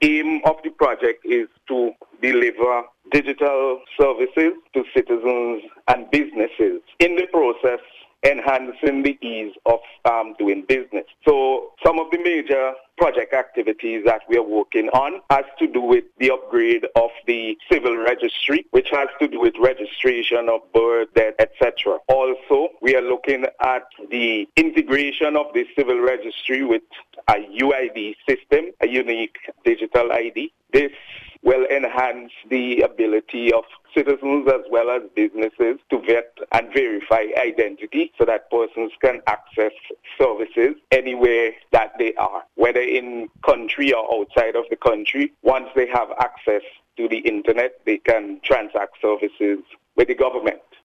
aim of the project is to deliver digital services to citizens and businesses. In the process, enhancing the ease of doing business. So some of the major project activities that we are working on has to do with the upgrade of the civil registry, which has to do with registration of birth, death, etc. Also, we are looking at the integration of the civil registry with a UID system, a unique digital ID. This will enhance the ability of citizens as well as businesses to vet and verify identity so that persons can access services anywhere that they are, whether in country or outside of the country. Once they have access to the internet, they can transact services with the government.